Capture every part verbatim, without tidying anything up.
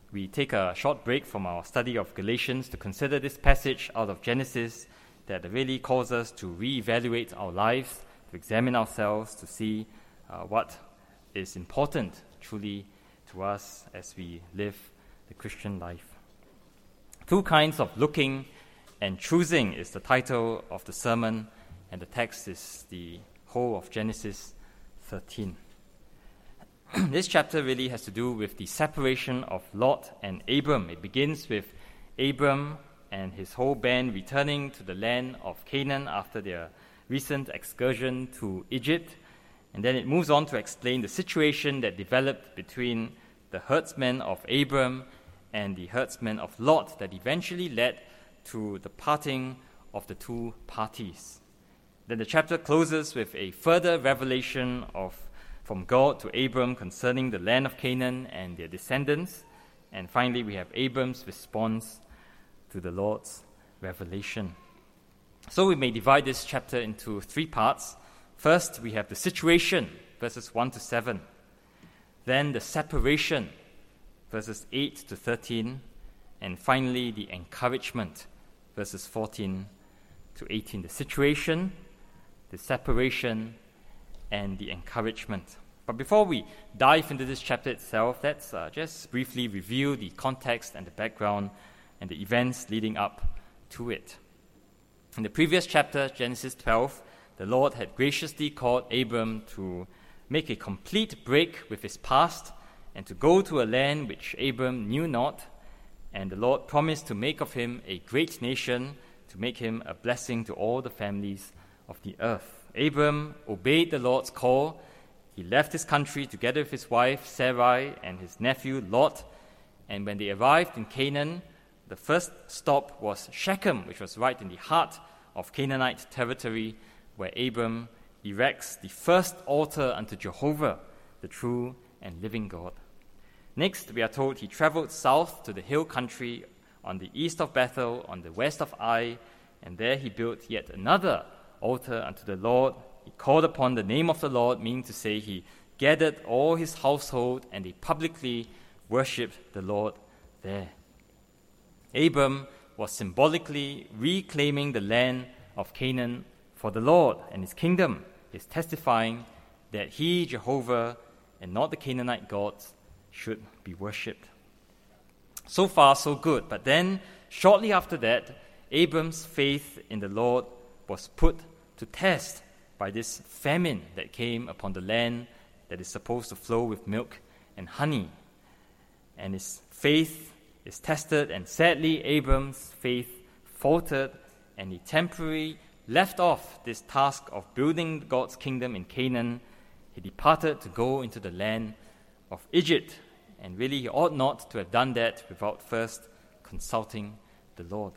we take a short break from our study of Galatians to consider this passage out of Genesis that really calls us to reevaluate our lives, to examine ourselves, to see uh, what is important truly to us as we live the Christian life. Two kinds of looking and choosing is the title of the sermon, and the text is the whole of Genesis thirteen. This chapter really has to do with the separation of Lot and Abram. It begins with Abram and his whole band returning to the land of Canaan after their recent excursion to Egypt. And then it moves on to explain the situation that developed between the herdsmen of Abram and the herdsmen of Lot that eventually led to the parting of the two parties. Then the chapter closes with a further revelation of from God to Abram concerning the land of Canaan and their descendants. And finally, we have Abram's response to the Lord's revelation. So we may divide this chapter into three parts. First, we have the situation, verses one to seven. Then the separation, verses eight to thirteen. And finally, the encouragement, verses fourteen to eighteen. The situation, the separation, and the encouragement. But before we dive into this chapter itself, let's uh, just briefly review the context and the background and the events leading up to it. In the previous chapter, Genesis twelve, the Lord had graciously called Abram to make a complete break with his past and to go to a land which Abram knew not, and the Lord promised to make of him a great nation, to make him a blessing to all the families of the earth. Abram obeyed the Lord's call. He left his country together with his wife Sarai and his nephew Lot, and when they arrived in Canaan, the first stop was Shechem, which was right in the heart of Canaanite territory, where Abram erects the first altar unto Jehovah, the true and living God. Next, we are told he traveled south to the hill country on the east of Bethel, on the west of Ai, and there he built yet another altar unto the Lord. He called upon the name of the Lord, meaning to say he gathered all his household and they publicly worshipped the Lord there. Abram was symbolically reclaiming the land of Canaan for the Lord and his kingdom. He is testifying that he, Jehovah, and not the Canaanite gods, should be worshipped. So far, so good. But then, shortly after that, Abram's faith in the Lord was put to test by this famine that came upon the land that is supposed to flow with milk and honey. And his faith is tested, and sadly, Abram's faith faltered, and he temporarily left off this task of building God's kingdom in Canaan. He departed to go into the land of Egypt, and really he ought not to have done that without first consulting the Lord.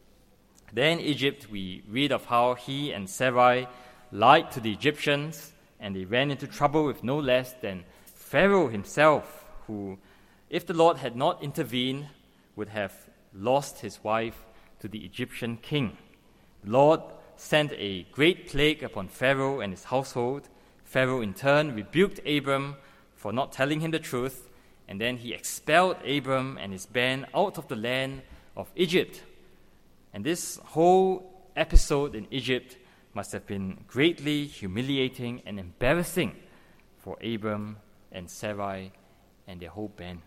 There in Egypt, we read of how he and Sarai lied to the Egyptians, and they ran into trouble with no less than Pharaoh himself, who, if the Lord had not intervened, would have lost his wife to the Egyptian king. The Lord sent a great plague upon Pharaoh and his household. Pharaoh in turn rebuked Abram for not telling him the truth, and then he expelled Abram and his band out of the land of Egypt. And this whole episode in Egypt must have been greatly humiliating and embarrassing for Abram and Sarai and their whole band.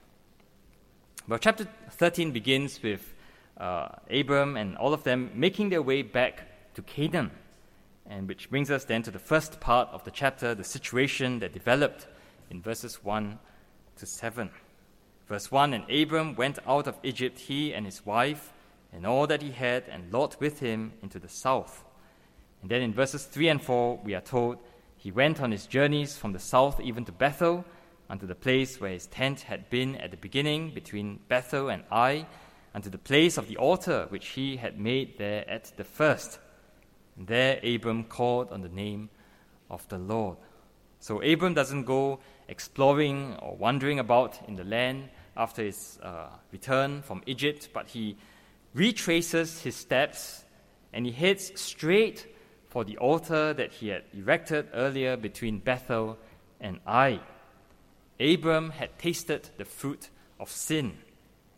Well, chapter thirteen begins with uh, Abram and all of them making their way back to Canaan, and which brings us then to the first part of the chapter, the situation that developed in verses one to seven. Verse one, and Abram went out of Egypt, he and his wife, and all that he had, and Lot with him, into the south. And then in verses three and four, we are told, he went on his journeys from the south even to Bethel, unto the place where his tent had been at the beginning, between Bethel and Ai, unto the place of the altar which he had made there at the first. And there Abram called on the name of the Lord. So Abram doesn't go exploring or wandering about in the land after his uh, return from Egypt, but he retraces his steps and he heads straight for the altar that he had erected earlier between Bethel and Ai. Abram had tasted the fruit of sin.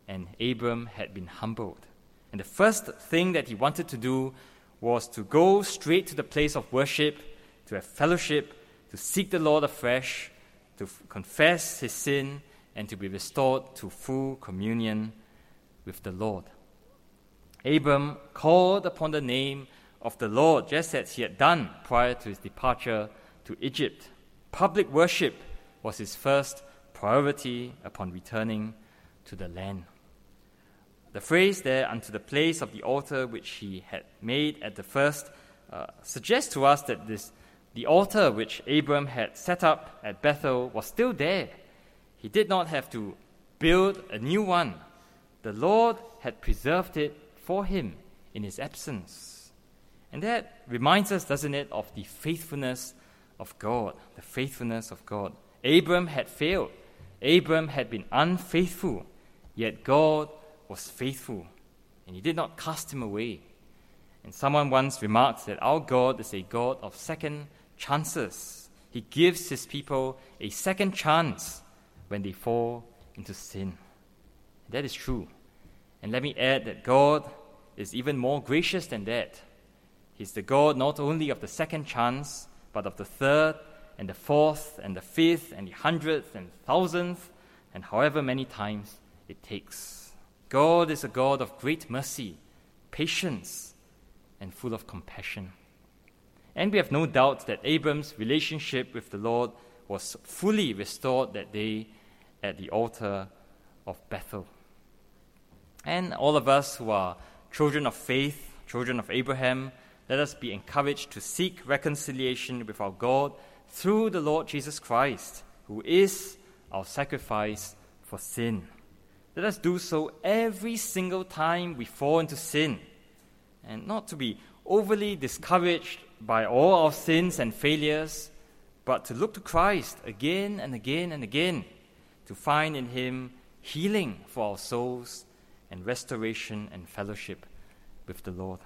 and Abram had been humbled. And the first thing that he wanted to do was to go straight to the place of worship, to have fellowship, to seek the Lord afresh, to f- confess his sin, and to be restored to full communion with the Lord. Abram called upon the name of the Lord, just as he had done prior to his departure to Egypt. Public worship was his first priority upon returning to the land. The phrase there, unto the place of the altar which he had made at the first, uh, suggests to us that this the altar which Abram had set up at Bethel was still there. He did not have to build a new one. The Lord had preserved it for him in his absence. And that reminds us, doesn't it, of the faithfulness of God, the faithfulness of God. Abram had failed. Abram had been unfaithful, yet God was faithful, and he did not cast him away. And someone once remarked that our God is a God of second chances. He gives his people a second chance when they fall into sin. That is true. And let me add that God is even more gracious than that. He's the God not only of the second chance, but of the third and the fourth and the fifth and the hundredth and thousandth and however many times it takes. God is a God of great mercy, patience, and full of compassion. And we have no doubt that Abram's relationship with the Lord was fully restored that day at the altar of Bethel. And all of us who are children of faith, children of Abraham, let us be encouraged to seek reconciliation with our God through the Lord Jesus Christ, who is our sacrifice for sin. Let us do so every single time we fall into sin, and not to be overly discouraged by all our sins and failures, but to look to Christ again and again and again, to find in him healing for our souls and restoration and fellowship with the Lord.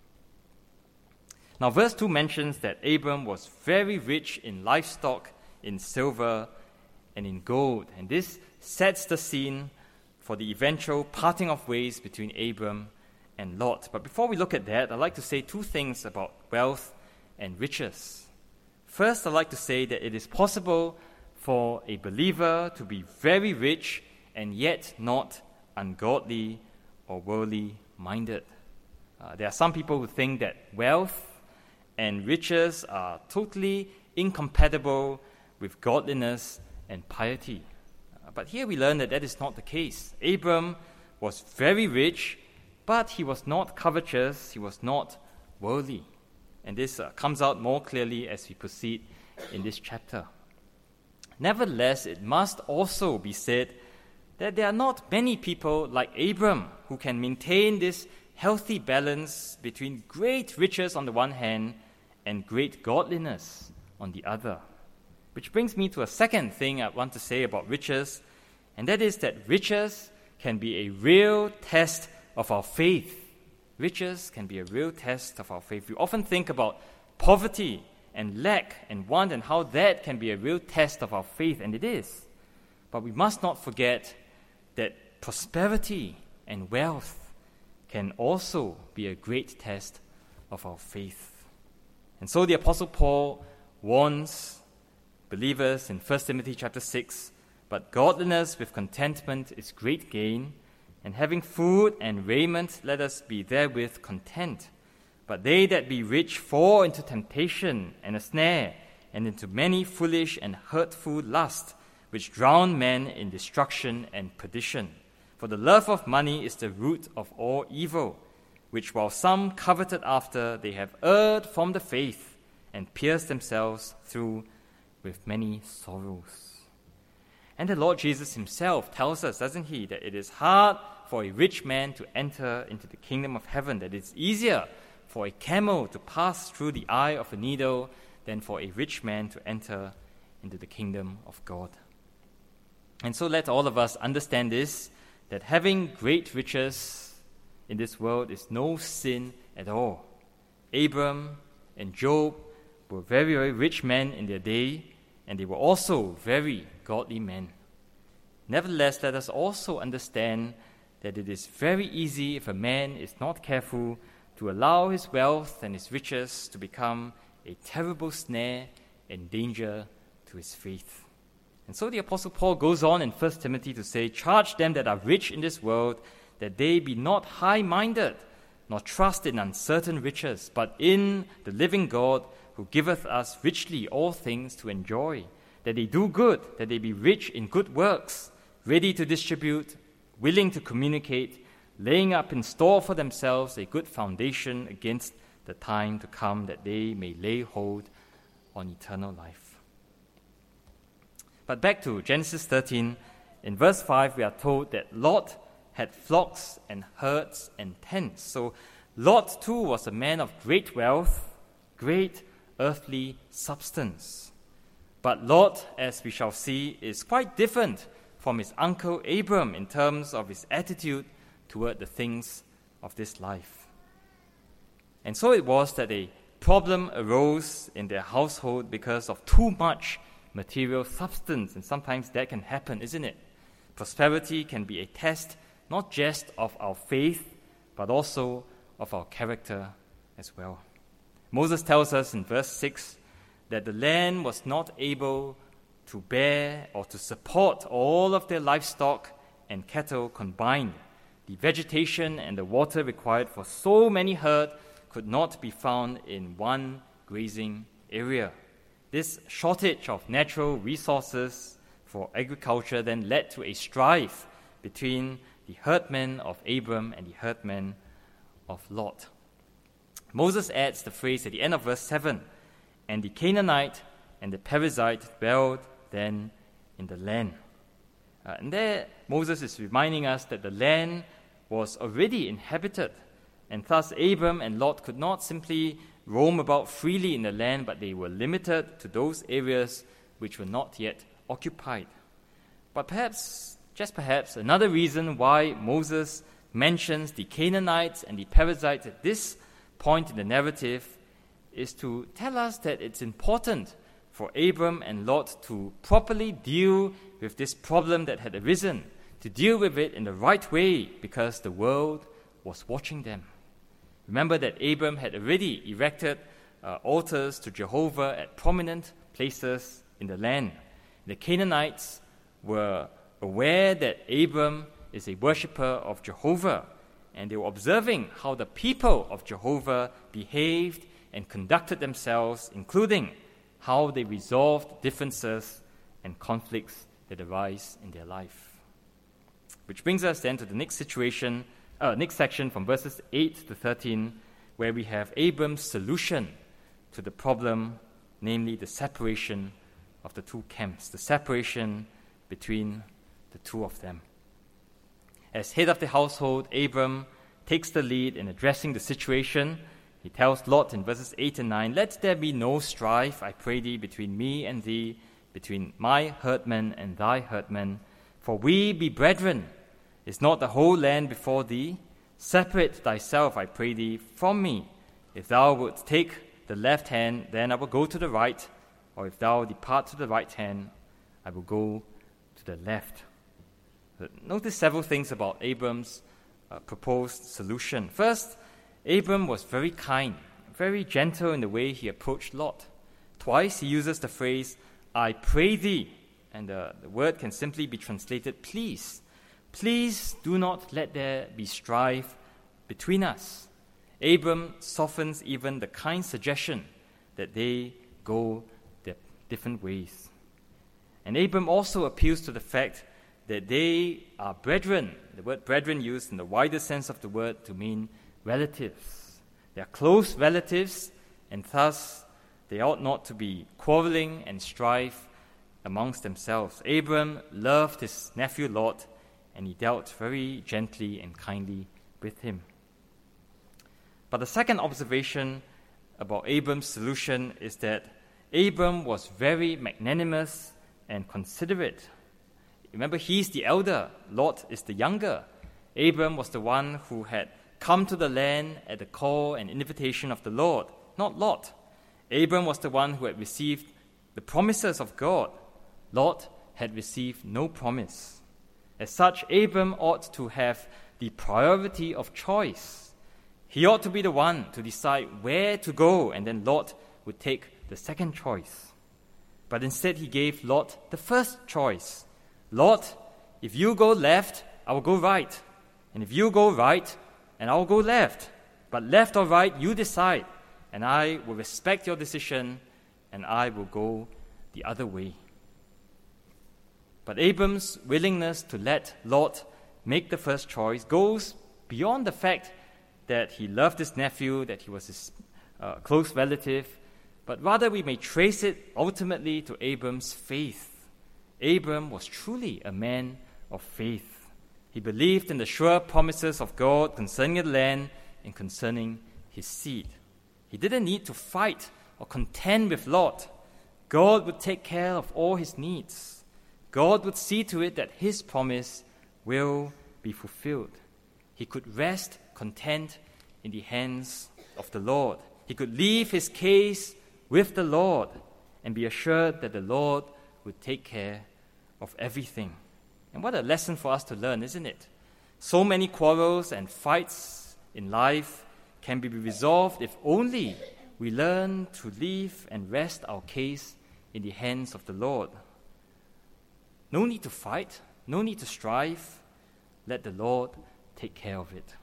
Now, verse two mentions that Abram was very rich in livestock, in silver, and in gold. And this sets the scene for the eventual parting of ways between Abram and Lot. But before we look at that, I'd like to say two things about wealth and riches. First, I'd like to say that it is possible for a believer to be very rich and yet not ungodly or worldly minded. Uh, there are some people who think that wealth and riches are totally incompatible with godliness and piety. Uh, but here we learn that that is not the case. Abram was very rich, but he was not covetous, he was not worldly. And this uh, comes out more clearly as we proceed in this chapter. Nevertheless, it must also be said that there are not many people like Abram who can maintain this healthy balance between great riches on the one hand and great godliness on the other. Which brings me to a second thing I want to say about riches, and that is that riches can be a real test of our faith. Riches can be a real test of our faith. We often think about poverty and lack and want and how that can be a real test of our faith, and it is. But we must not forget that prosperity and wealth can also be a great test of our faith. And so the Apostle Paul warns believers in First Timothy chapter six, but godliness with contentment is great gain, and having food and raiment, let us be therewith content. But they that be rich fall into temptation and a snare, and into many foolish and hurtful lusts, which drown men in destruction and perdition. For the love of money is the root of all evil, which while some coveted after, they have erred from the faith, and pierced themselves through with many sorrows. And the Lord Jesus himself tells us, doesn't he, that it is hard for a rich man to enter into the kingdom of heaven, that it's easier for a camel to pass through the eye of a needle than for a rich man to enter into the kingdom of God. And so let all of us understand this, that having great riches in this world is no sin at all. Abram and Job were very, very rich men in their day, and they were also very godly men. Nevertheless, let us also understand that it is very easy, if a man is not careful, to allow his wealth and his riches to become a terrible snare and danger to his faith. And so the Apostle Paul goes on in First Timothy to say, "Charge them that are rich in this world, that they be not high-minded, nor trust in uncertain riches, but in the living God, who giveth us richly all things to enjoy, that they do good, that they be rich in good works, ready to distribute, willing to communicate, laying up in store for themselves a good foundation against the time to come, that they may lay hold on eternal life." But back to Genesis thirteen, in verse five, we are told that Lot had flocks and herds and tents. So Lot too was a man of great wealth, great earthly substance. But Lot, as we shall see, is quite different from his uncle Abram in terms of his attitude toward the things of this life. And so it was that a problem arose in their household because of too much material substance, and sometimes that can happen, isn't it? Prosperity can be a test not just of our faith, but also of our character as well. Moses tells us in verse six that the land was not able to bear or to support all of their livestock and cattle combined. The vegetation and the water required for so many herd could not be found in one grazing area. This shortage of natural resources for agriculture then led to a strife between the herdmen of Abram and the herdmen of Lot. Moses adds the phrase at the end of verse seven, "And the Canaanite and the Perizzite dwelled then in the land." Uh, and there Moses is reminding us that the land was already inhabited, and thus Abram and Lot could not simply roam about freely in the land, but they were limited to those areas which were not yet occupied. But perhaps Just perhaps another reason why Moses mentions the Canaanites and the Perizzites at this point in the narrative is to tell us that it's important for Abram and Lot to properly deal with this problem that had arisen, to deal with it in the right way, because the world was watching them. Remember that Abram had already erected uh, altars to Jehovah at prominent places in the land. The Canaanites were aware that Abram is a worshipper of Jehovah, and they were observing how the people of Jehovah behaved and conducted themselves, including how they resolved differences and conflicts that arise in their life. Which brings us then to the next situation, uh, next section from verses eight to thirteen, where we have Abram's solution to the problem, namely the separation of the two camps, the separation between the two of them. As head of the household, Abram takes the lead in addressing the situation. He tells Lot in verses eight and nine, "Let there be no strife, I pray thee, between me and thee, between my herdmen and thy herdmen, for we be brethren. Is not the whole land before thee? Separate thyself, I pray thee, from me. If thou wilt take the left hand, then I will go to the right, or if thou depart to the right hand, I will go to the left." Notice several things about Abram's uh, proposed solution. First, Abram was very kind, very gentle in the way he approached Lot. Twice he uses the phrase, "I pray thee," and uh, the word can simply be translated, "please." Please do not let there be strife between us. Abram softens even the kind suggestion that they go their different ways. And Abram also appeals to the fact that they are brethren. The word brethren used in the wider sense of the word to mean relatives. They are close relatives, and thus they ought not to be quarreling and strife amongst themselves. Abram loved his nephew Lot, and he dealt very gently and kindly with him. But the second observation about Abram's solution is that Abram was very magnanimous and considerate. Remember, he's the elder, Lot is the younger. Abram was the one who had come to the land at the call and invitation of the Lord, not Lot. Abram was the one who had received the promises of God. Lot had received no promise. As such, Abram ought to have the priority of choice. He ought to be the one to decide where to go, and then Lot would take the second choice. But instead he gave Lot the first choice. Lot, if you go left, I will go right. And if you go right, and I will go left. But left or right, you decide. And I will respect your decision, and I will go the other way. But Abram's willingness to let Lot make the first choice goes beyond the fact that he loved his nephew, that he was his uh, close relative, but rather we may trace it ultimately to Abram's faith. Abram was truly a man of faith. He believed in the sure promises of God concerning the land and concerning his seed. He didn't need to fight or contend with Lot. God would take care of all his needs. God would see to it that his promise will be fulfilled. He could rest content in the hands of the Lord. He could leave his case with the Lord and be assured that the Lord would take care of everything. And what a lesson for us to learn, isn't it? So many quarrels and fights in life can be resolved if only we learn to leave and rest our case in the hands of the Lord. No need to fight, no need to strive. Let the Lord take care of it.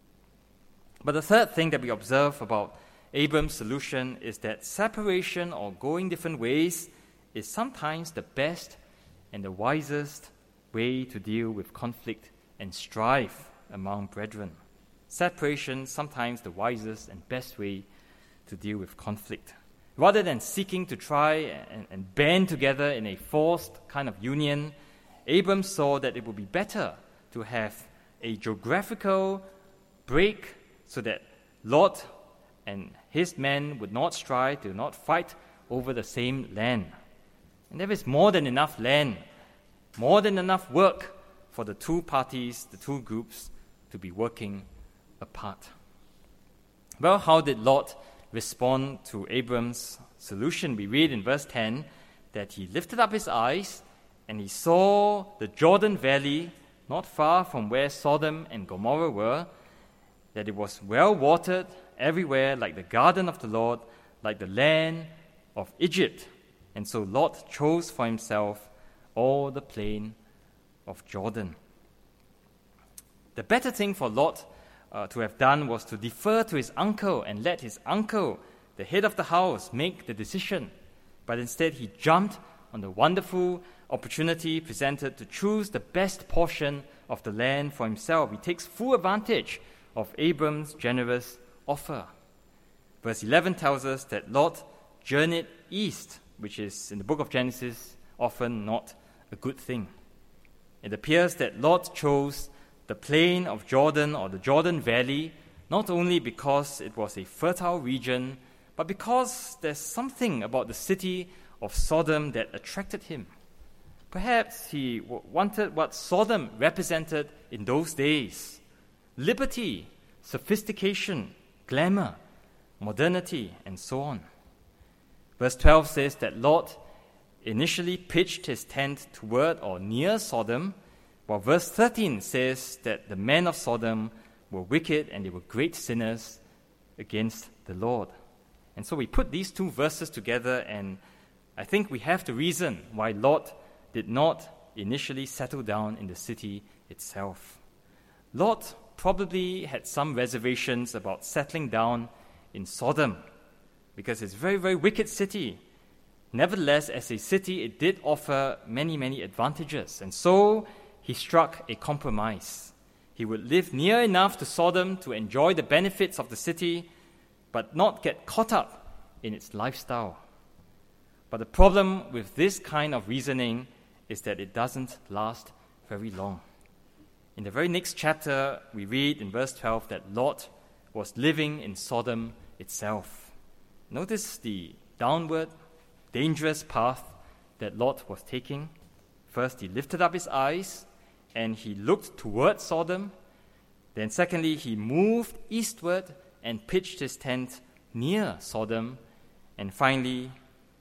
But the third thing that we observe about Abram's solution is that separation or going different ways is sometimes the best and the wisest way to deal with conflict and strife among brethren. Separation, sometimes the wisest and best way to deal with conflict. Rather than seeking to try and, and band together in a forced kind of union, Abram saw that it would be better to have a geographical break so that Lot and his men would not strive, to not fight over the same land. And there is more than enough land, more than enough work for the two parties, the two groups, to be working apart. Well, how did Lot respond to Abram's solution? We read in verse ten that he lifted up his eyes and he saw the Jordan Valley not far from where Sodom and Gomorrah were, that it was well watered everywhere, like the garden of the Lord, like the land of Egypt. And so Lot chose for himself all the plain of Jordan. The better thing for Lot uh, to have done was to defer to his uncle and let his uncle, the head of the house, make the decision. But instead he jumped on the wonderful opportunity presented to choose the best portion of the land for himself. He takes full advantage of Abram's generous offer. Verse eleven tells us that Lot journeyed east, which is in the book of Genesis often not a good thing. It appears that Lot chose the plain of Jordan or the Jordan Valley not only because it was a fertile region, but because there's something about the city of Sodom that attracted him. Perhaps he w- wanted what Sodom represented in those days: liberty, sophistication, glamour, modernity, and so on. Verse twelve says that Lot initially pitched his tent toward or near Sodom, while verse thirteen says that the men of Sodom were wicked and they were great sinners against the Lord. And so we put these two verses together, and I think we have the reason why Lot did not initially settle down in the city itself. Lot probably had some reservations about settling down in Sodom because it's a very, very wicked city. Nevertheless, as a city, it did offer many, many advantages. And so he struck a compromise. He would live near enough to Sodom to enjoy the benefits of the city, but not get caught up in its lifestyle. But the problem with this kind of reasoning is that it doesn't last very long. In the very next chapter, we read in verse twelve that Lot was living in Sodom itself. Notice the downward, dangerous path that Lot was taking. First, he lifted up his eyes and he looked toward Sodom. Then secondly, he moved eastward and pitched his tent near Sodom. And finally,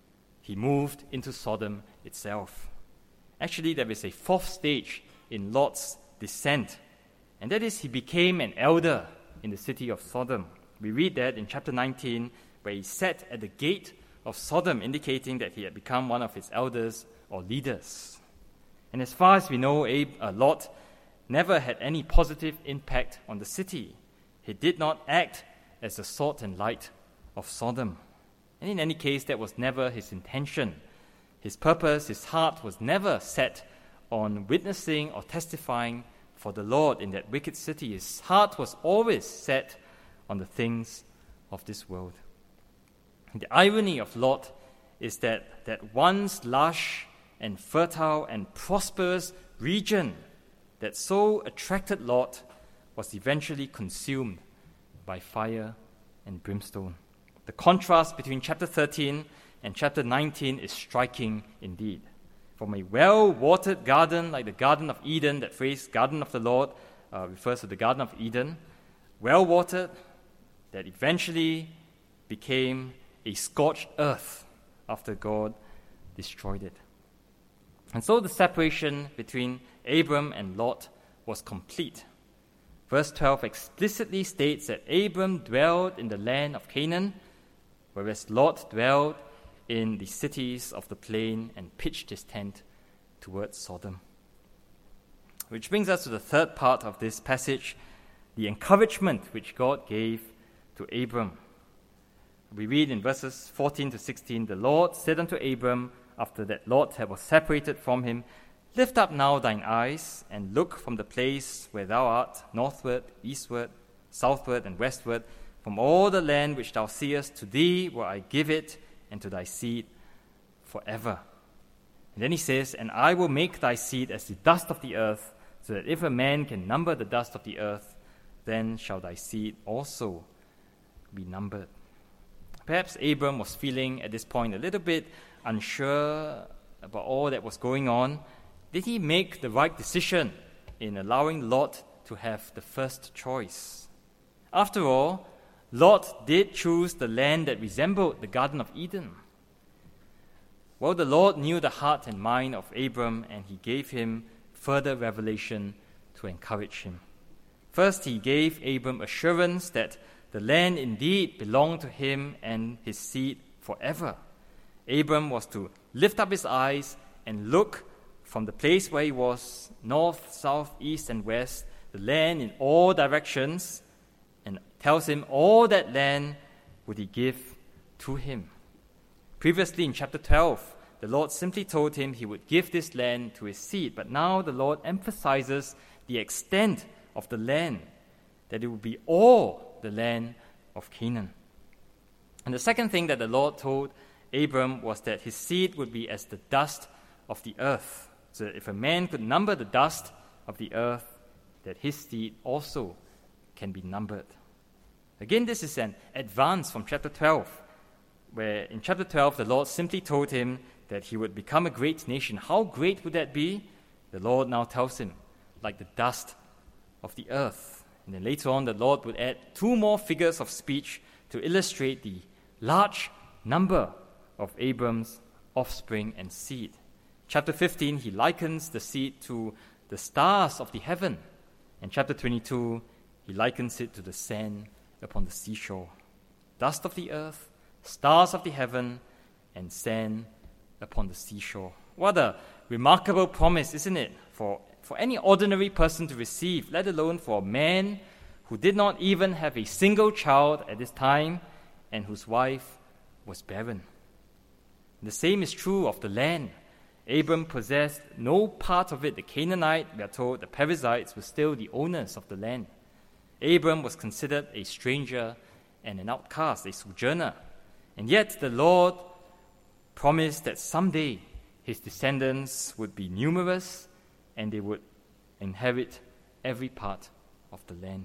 he moved into Sodom itself. Actually, there is a fourth stage in Lot's descent. And that is, he became an elder in the city of Sodom. We read that in chapter nineteen, where he sat at the gate of Sodom, indicating that he had become one of its elders or leaders. And as far as we know, Abe, uh, Lot never had any positive impact on the city. He did not act as the salt and light of Sodom. And in any case, that was never his intention. His purpose, his heart was never set on witnessing or testifying for the Lord in that wicked city. His heart was always set on the things of this world. And the irony of Lot is that that once lush and fertile and prosperous region that so attracted Lot was eventually consumed by fire and brimstone. The contrast between chapter thirteen and chapter nineteen is striking indeed. From a well-watered garden like the Garden of Eden, that phrase, Garden of the Lord, uh, refers to the Garden of Eden, well-watered, that eventually became a scorched earth after God destroyed it. And so the separation between Abram and Lot was complete. Verse twelve explicitly states that Abram dwelled in the land of Canaan, whereas Lot dwelled in the cities of the plain and pitched his tent towards Sodom. Which brings us to the third part of this passage, the encouragement which God gave to Abram. We read in verses fourteen to sixteen, the Lord said unto Abram, after that Lot was separated from him, Lift up now thine eyes, and look from the place where thou art, northward, eastward, southward, and westward, from all the land which thou seest, to thee will I give it, and to thy seed forever. And then he says, And I will make thy seed as the dust of the earth, so that if a man can number the dust of the earth, then shall thy seed also be numbered. Perhaps Abram was feeling at this point a little bit unsure about all that was going on. Did he make the right decision in allowing Lot to have the first choice? After all, Lot did choose the land that resembled the Garden of Eden. Well, the Lord knew the heart and mind of Abram, and he gave him further revelation to encourage him. First, he gave Abram assurance that the land indeed belonged to him and his seed forever. Abram was to lift up his eyes and look from the place where he was, north, south, east, and west, the land in all directions, and tells him all that land would he give to him. Previously in chapter twelve, the Lord simply told him he would give this land to his seed, but now the Lord emphasizes the extent of the land, that it would be all the land of Canaan. And the second thing that the Lord told Abram was that his seed would be as the dust of the earth. So that if a man could number the dust of the earth, that his seed also can be numbered. Again, this is an advance from chapter twelve, where in chapter twelve the Lord simply told him that he would become a great nation. How great would that be? The Lord now tells him, like the dust of the earth. And then later on, the Lord would add two more figures of speech to illustrate the large number of Abram's offspring and seed. Chapter fifteen, he likens the seed to the stars of the heaven. And chapter twenty-two, he likens it to the sand upon the seashore. Dust of the earth, stars of the heaven, and sand upon the seashore. What a remarkable promise, isn't it, for, for any ordinary person to receive, let alone for a man who did not even have a single child at this time and whose wife was barren. The same is true of the land. Abram possessed no part of it. The Canaanite, we are told, the Perizzites were still the owners of the land. Abram was considered a stranger and an outcast, a sojourner. And yet the Lord promised that someday his descendants would be numerous and they would inherit every part of the land.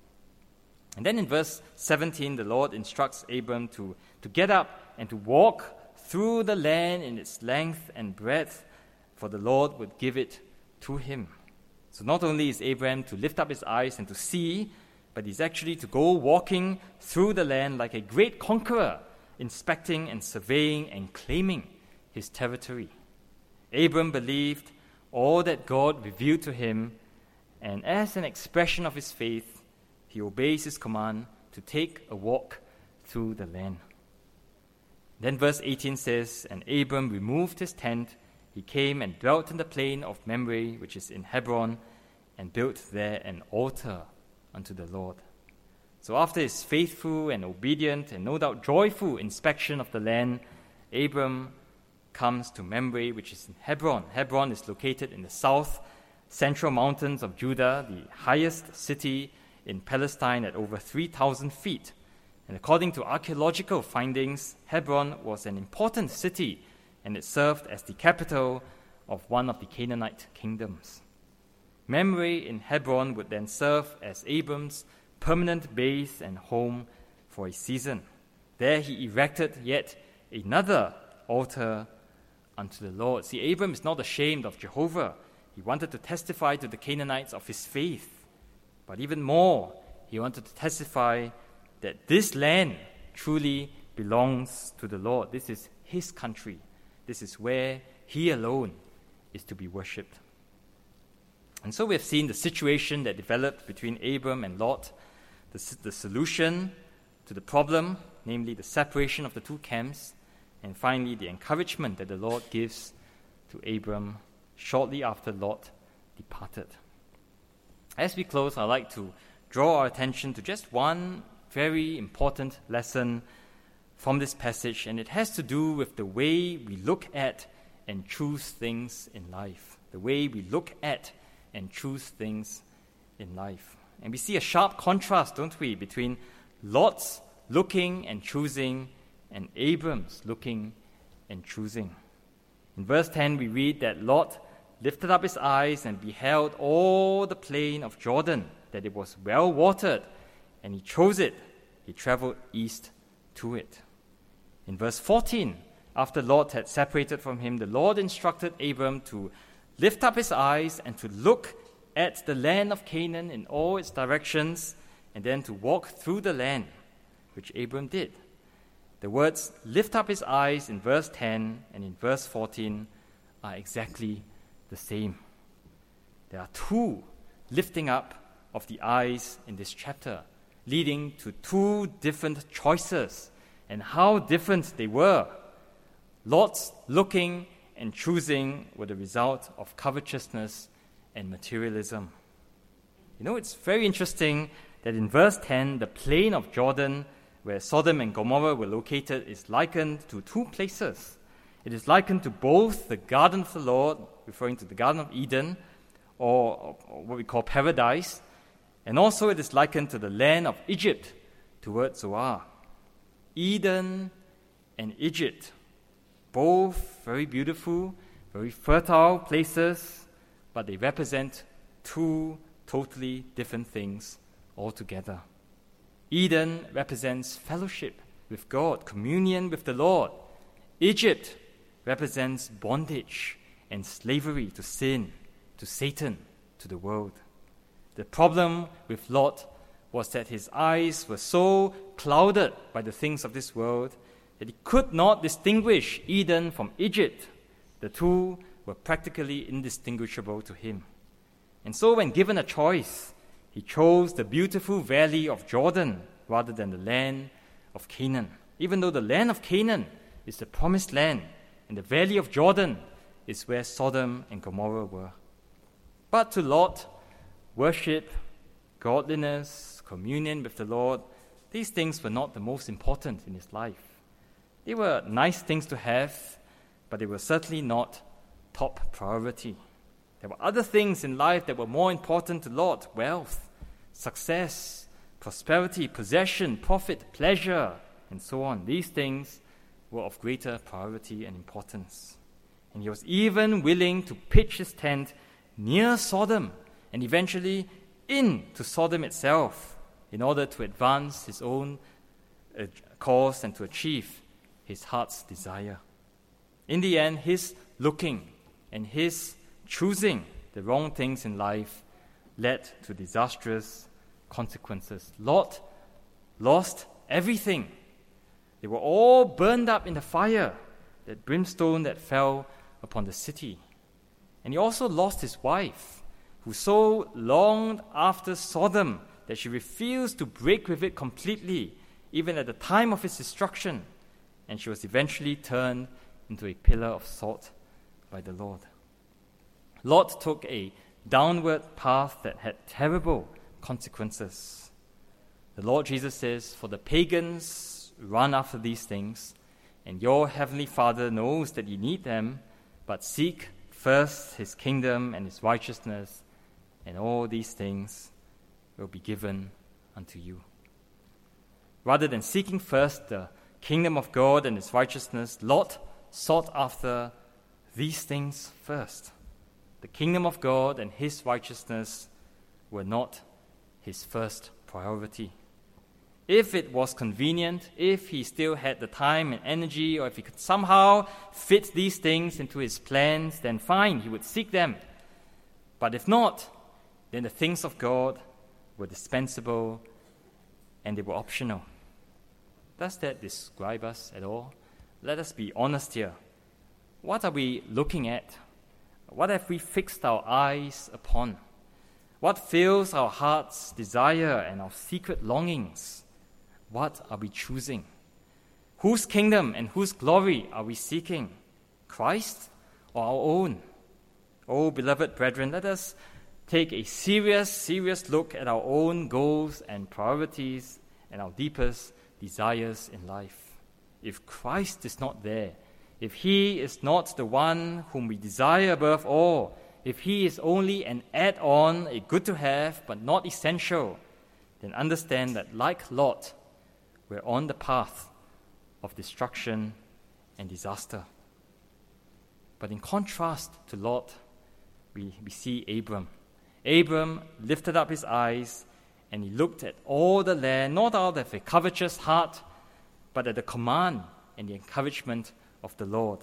And then in verse seventeen, the Lord instructs Abram to, to get up and to walk through the land in its length and breadth, for the Lord would give it to him. So not only is Abram to lift up his eyes and to see, but he's actually to go walking through the land like a great conqueror, inspecting and surveying and claiming his territory. Abram believed all that God revealed to him, And as an expression of his faith, he obeys his command to take a walk through the land. Then verse eighteen says, "And Abram removed his tent. He came and dwelt in the plain of Mamre, which is in Hebron, and built there an altar unto the Lord." So after his faithful and obedient and no doubt joyful inspection of the land, Abram comes to Mamre, which is in Hebron. Hebron is located in the south central mountains of Judah, the highest city in Palestine at over three thousand feet. And according to archaeological findings, Hebron was an important city, and it served as the capital of one of the Canaanite kingdoms. Mamre in Hebron would then serve as Abram's permanent base and home for a season. There he erected yet another altar unto the Lord. See, Abram is not ashamed of Jehovah. He wanted to testify to the Canaanites of his faith. But even more, he wanted to testify that this land truly belongs to the Lord. This is his country. This is where he alone is to be worshipped. And so we have seen the situation that developed between Abram and Lot, the, the solution to the problem, namely the separation of the two camps, and finally the encouragement that the Lord gives to Abram shortly after Lot departed. As we close, I'd like to draw our attention to just one very important lesson from this passage, and it has to do with the way we look at and choose things in life. The way we look at and choose things in life. And we see a sharp contrast, don't we, between Lot's looking and choosing and Abram's looking and choosing. In verse ten, we read that Lot lifted up his eyes and beheld all the plain of Jordan, that it was well watered, and he chose it. He traveled east to it. In verse fourteen, after Lot had separated from him, the Lord instructed Abram to lift up his eyes and to look at the land of Canaan in all its directions, and then to walk through the land, which Abram did. The words lift up his eyes in verse ten and in verse fourteen are exactly the same. There are two lifting up of the eyes in this chapter, leading to two different choices, and how different they were. Lot's looking and choosing were the result of covetousness and materialism. You know, it's very interesting that in verse ten, the plain of Jordan, where Sodom and Gomorrah were located, is likened to two places. It is likened to both the garden of the Lord, referring to the Garden of Eden, or, or what we call paradise, and also it is likened to the land of Egypt towards Zoar. Eden and Egypt, both very beautiful, very fertile places, but they represent two totally different things altogether. Eden represents fellowship with God, communion with the Lord. Egypt represents bondage and slavery to sin, to Satan, to the world. The problem with Lot was that his eyes were so clouded by the things of this world that he could not distinguish Eden from Egypt. The two were practically indistinguishable to him. And so when given a choice, he chose the beautiful valley of Jordan rather than the land of Canaan. Even though the land of Canaan is the promised land, and the valley of Jordan is where Sodom and Gomorrah were. But to Lot, worship, godliness, communion with the Lord, these things were not the most important in his life. They were nice things to have, but they were certainly not top priority. There were other things in life that were more important to Lot: wealth, success, prosperity, possession, profit, pleasure, and so on. These things were of greater priority and importance. And he was even willing to pitch his tent near Sodom and eventually into Sodom itself in order to advance his own uh, cause and to achieve his heart's desire. In the end, his looking and his choosing the wrong things in life led to disastrous consequences. Lot lost everything. They were all burned up in the fire, that brimstone that fell upon the city. And he also lost his wife. who so longed after Sodom that she refused to break with it completely, even at the time of its destruction, and she was eventually turned into a pillar of salt by the Lord. Lot took a downward path that had terrible consequences. The Lord Jesus says, "For the pagans run after these things, and your heavenly Father knows that you need them, but seek first his kingdom and his righteousness, and all these things will be given unto you." Rather than seeking first the kingdom of God and his righteousness, Lot sought after these things first. The kingdom of God and his righteousness were not his first priority. If it was convenient, if he still had the time and energy, or if he could somehow fit these things into his plans, then fine, he would seek them. But if not, then the things of God were dispensable and they were optional. Does that describe us at all? Let us be honest here. What are we looking at? What have we fixed our eyes upon? What fills our heart's desire and our secret longings? What are we choosing? Whose kingdom and whose glory are we seeking? Christ or our own? Oh, beloved brethren, let us take a serious, serious look at our own goals and priorities and our deepest desires in life. If Christ is not there, if he is not the one whom we desire above all, if he is only an add-on, a good to have, but not essential, then understand that like Lot, we're on the path of destruction and disaster. But in contrast to Lot, we, we see Abram. Abram lifted up his eyes and he looked at all the land, not out of a covetous heart, but at the command and the encouragement of the Lord.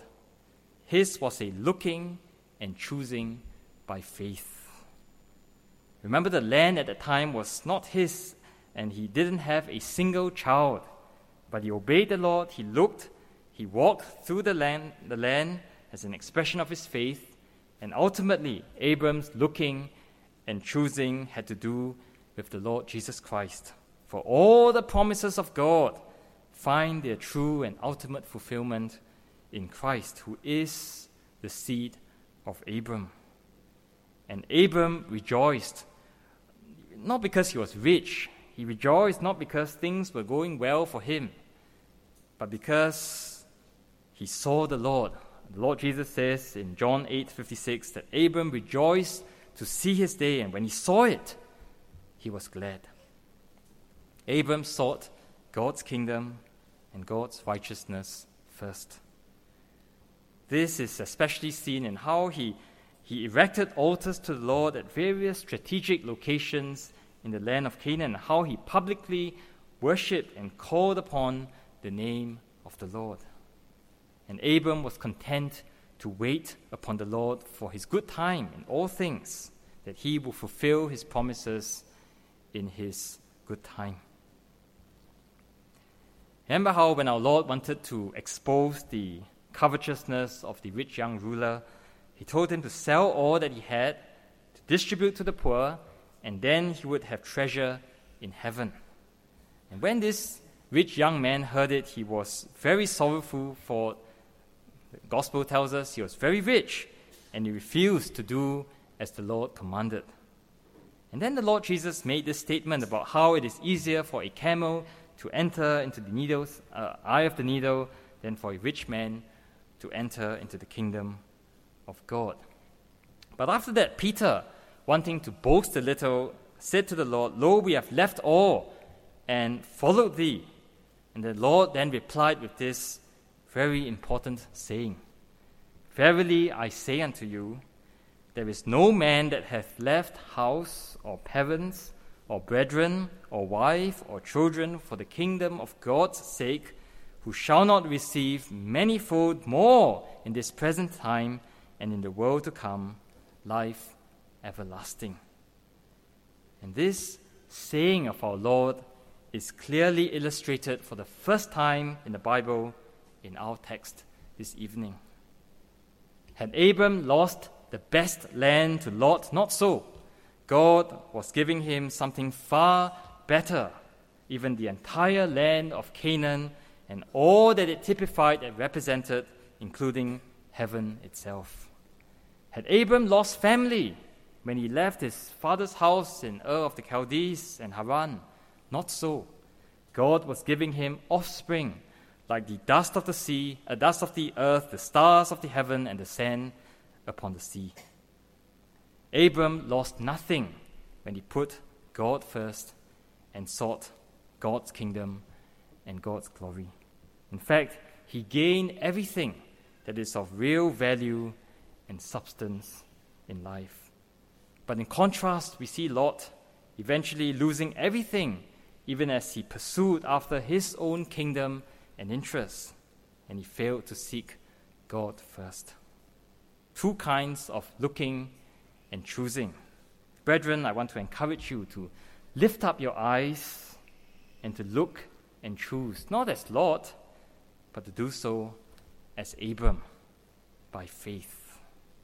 His was a looking and choosing by faith. Remember, the land at the time was not his, and he didn't have a single child. But he obeyed the Lord, he looked, he walked through the land, the land as an expression of his faith, and ultimately, Abram's looking and choosing had to do with the Lord Jesus Christ. For all the promises of God find their true and ultimate fulfillment in Christ, who is the seed of Abram. And Abram rejoiced, not because he was rich. He rejoiced not because things were going well for him, but because he saw the Lord. The Lord Jesus says in John eight fifty-six that Abram rejoiced to see his day, and when he saw it, he was glad. Abram sought God's kingdom and God's righteousness first. This is especially seen in how he, he erected altars to the Lord at various strategic locations in the land of Canaan, and how he publicly worshipped and called upon the name of the Lord. And Abram was content to wait upon the Lord for his good time in all things, that he will fulfill his promises in his good time. Remember how when our Lord wanted to expose the covetousness of the rich young ruler, he told him to sell all that he had, to distribute to the poor, and then he would have treasure in heaven. And when this rich young man heard it, he was very sorrowful, for the gospel tells us he was very rich, and he refused to do as the Lord commanded. And then the Lord Jesus made this statement about how it is easier for a camel to enter into the needle's uh, eye of the needle than for a rich man to enter into the kingdom of God. But after that, Peter, wanting to boast a little, said to the Lord, "Lo, we have left all and followed thee." And the Lord then replied with this very important saying, "Verily I say unto you, there is no man that hath left house or parents or brethren or wife or children for the kingdom of God's sake, who shall not receive manifold more in this present time and in the world to come, life everlasting." And this saying of our Lord is clearly illustrated for the first time in the Bible in our text this evening. Had Abram lost the best land to Lot? Not so. God was giving him something far better, even the entire land of Canaan and all that it typified and represented, including heaven itself. Had Abram lost family when he left his father's house in Ur of the Chaldees and Haran? Not so. God was giving him offspring, like the dust of the sea, a dust of the earth, the stars of the heaven, and the sand upon the sea. Abram lost nothing when he put God first and sought God's kingdom and God's glory. In fact, he gained everything that is of real value and substance in life. But in contrast, we see Lot eventually losing everything, even as he pursued after his own kingdom and interests, and he failed to seek God first. Two kinds of looking and choosing. Brethren, I want to encourage you to lift up your eyes and to look and choose, not as Lot, but to do so as Abram, by faith.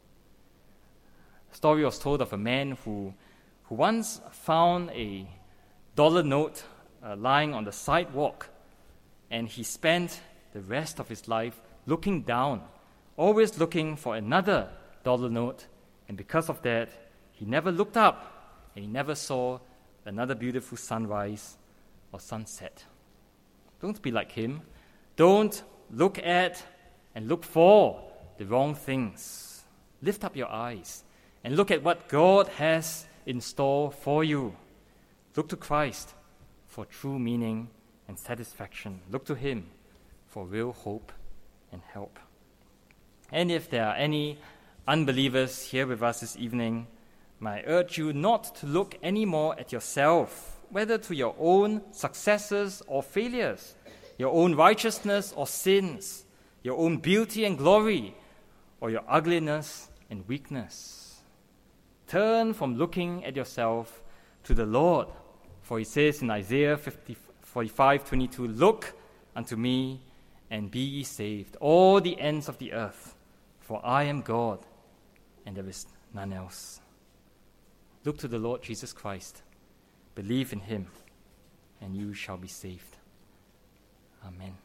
A story was told of a man who, who once found a dollar note uh, lying on the sidewalk, and he spent the rest of his life looking down, always looking for another dollar note, and because of that, he never looked up, and he never saw another beautiful sunrise or sunset. Don't be like him. Don't look at and look for the wrong things. Lift up your eyes and look at what God has in store for you. Look to Christ for true meaning and satisfaction. Look to him for real hope and help. And if there are any unbelievers here with us this evening, may I urge you not to look anymore at yourself, whether to your own successes or failures, your own righteousness or sins, your own beauty and glory, or your ugliness and weakness. Turn from looking at yourself to the Lord, for he says in Isaiah forty-five twenty-two, "Look unto me and be ye saved, all the ends of the earth, for I am God, and there is none else." Look to the Lord Jesus Christ, believe in him, and you shall be saved. Amen.